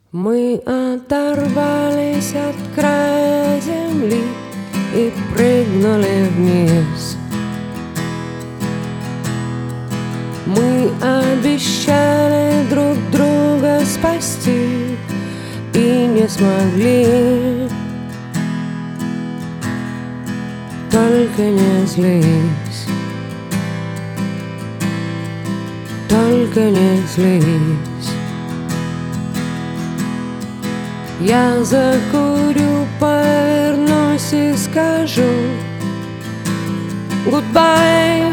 Мы оторвались от края земли и прыгнули вниз. Мы обещали друг друга спасти и не смогли. Только не злись, только не злись. Я закурю, повернусь и скажу goodbye,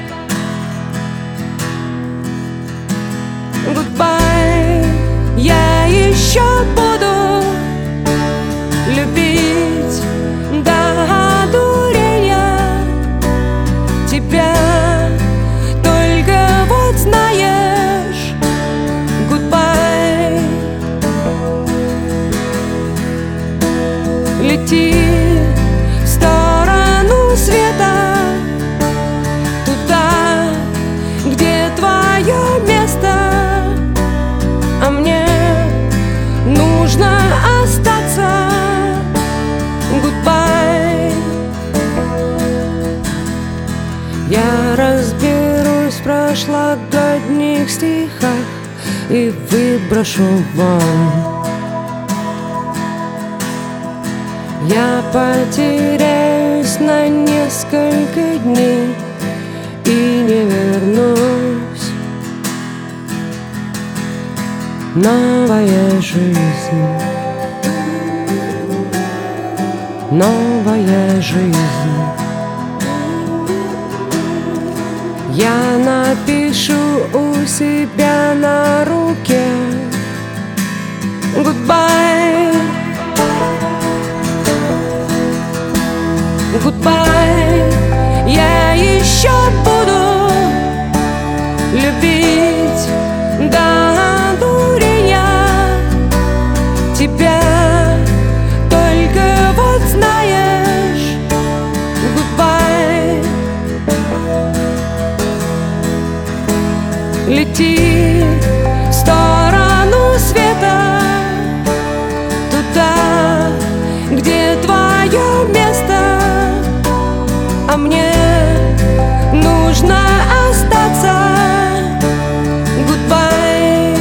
goodbye. Я еще буду любить до одурения тебя, только вот знаешь, goodbye. Лети в сторону света, туда, где твое место, а мне нужно остаться, goodbye. Я разберусь в прошлогодних стихах и выброшу вон. Я потеряюсь на несколько дней и не вернусь. Новая жизнь, новая жизнь. Я напишу у себя на руке goodbye, goodbye. Я еще буду любить до одурения тебя, только вот знаешь, goodbye. Лети в сторону света, туда, где твое место, а мне нужно остаться, goodbye.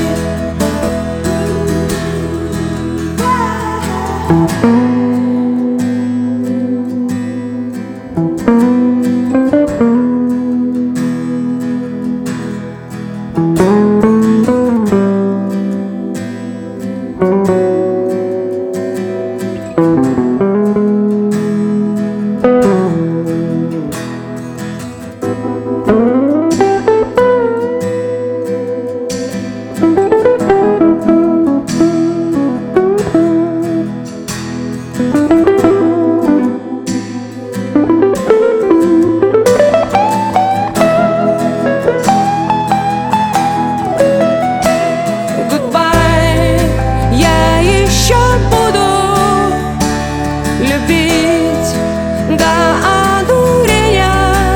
Любить до одурения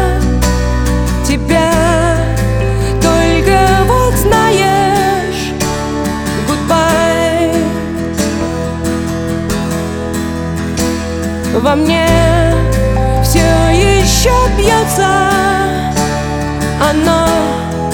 тебя, только вот знаешь, goodbye. Во мне все еще бьется оно,